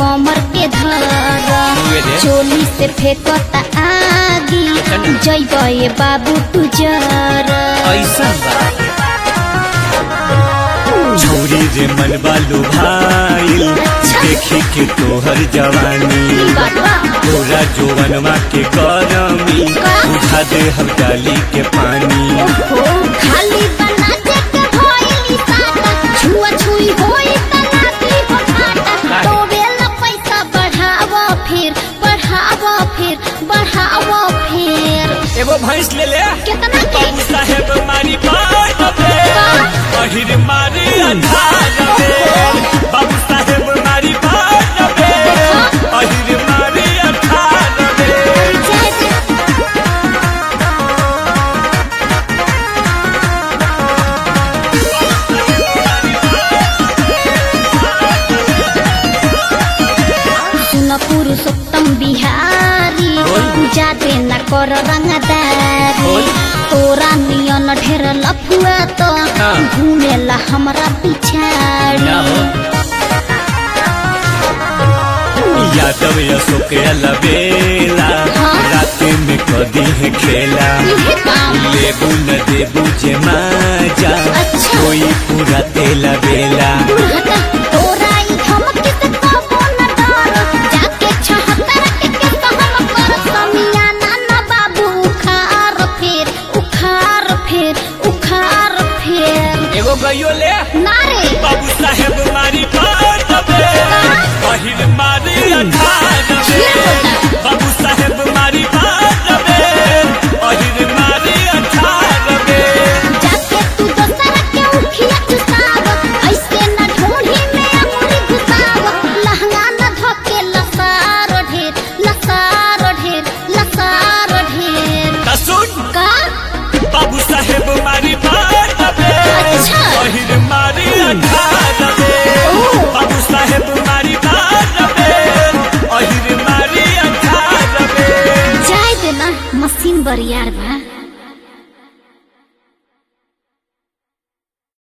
कमर के धरा चोली से फेंकता आगी जइबे बाबू तू जरा छोरी रे मन बालू भाई देखी के तोहर जवानी तोरा जोवनवा के करमी उठा दे हम डाली के पानी खाली बना दे के भइली साटा छुआ छुई होई तनाती फटाटा तो बेला पैसा बढ़ावा फिर एगो भैंस ले ले कितना के बाबू साहेब मारी बात पे पहिर मारी अंधार पे बाबू साहेब मारी बात पे पहिर मारी अंधार पे सुन पुरुषोत्तम बिहारी जाते न कर रंगदारी तोरा नियन ढेर लफुआ तो घूमेला हमरा पिछाड़ी यादव अशोक अलबेला रात में कदी है खेला लेबू न देबू जे माजा कोई पूरा तेला बेला तोरा ई धमकी से कबो न डर जाके 76 के कहम कर समियाना न बाबू उखार फिर एगो गइयो ले ना रे बाबू साहेब मारी बात पे पहिर मारी अंधार पे बाबू